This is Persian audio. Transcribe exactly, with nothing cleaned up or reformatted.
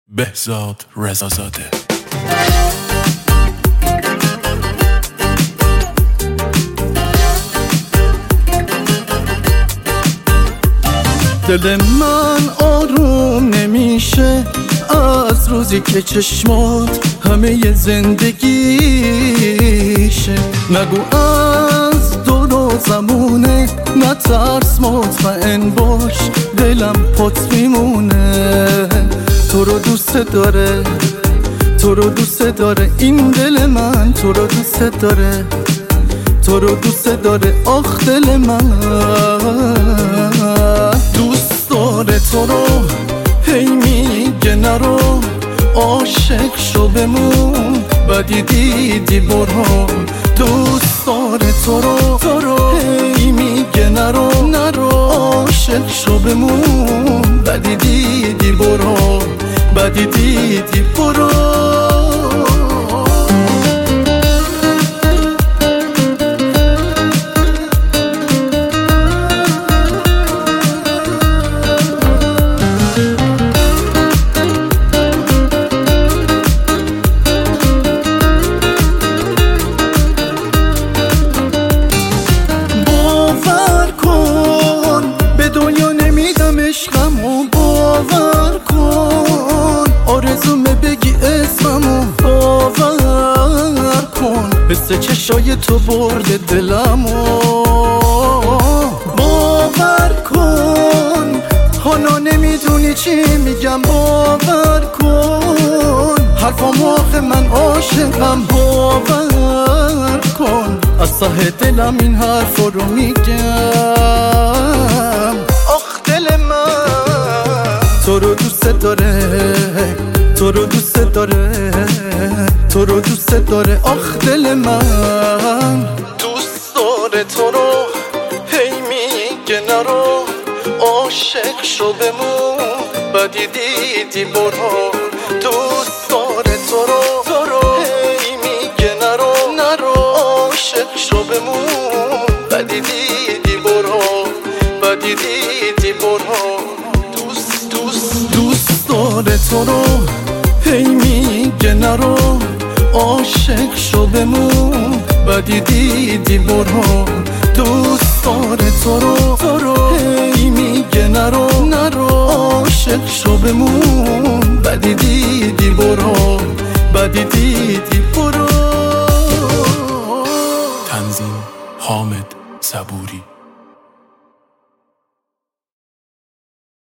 بهزاد رضازاده. دل من آروم نمیشه از روزی که چشمات همه زندگیشه. نگو از دور و زمونه، نترس مطمئن باش دلم پات میمونه. تو رو دوست داره، تو رو دوست داره این دل من، تو رو دوست داره، تو رو دوست داره آخ دل من. دوست داره تو رو هی میگه نرو، عاشق شو بمون بدی دیدی برو. دوست داره تو رو تو رو هی میگه نرو نرو، عاشق شو بمون بدی دیدی برو بدی دیدی برو. عشقمو باور کن، آرزومه بگی اسممو باور کن. حس چشای تو برده دلمو باور کن. حالا نمیدونی چی میگم باور کن. حرفامو آخه من عاشقم باور کن. از ته دلم این حرفا رو میگم. تو رو دوست داره، تو رو دوست داره، تو رو دوست داره آخ دل من. دوست داره تو رو هی میگه نرو، عاشق شو بمون بدی دیدی برو. دوست داره تو رو تو رو هی میگه نرو نرو، عاشق شو بمون بدی دیدی برو بدی دیدی برو. دوست داره تو رو هی میگه نرو، عاشق شو بمون بدی دیدی برو. دوست داره تو رو تو رو هی میگه نرو نرو، عاشق شو بمون بدی دیدی برو بدی دیدی برو. تنظیم حامد صبوری.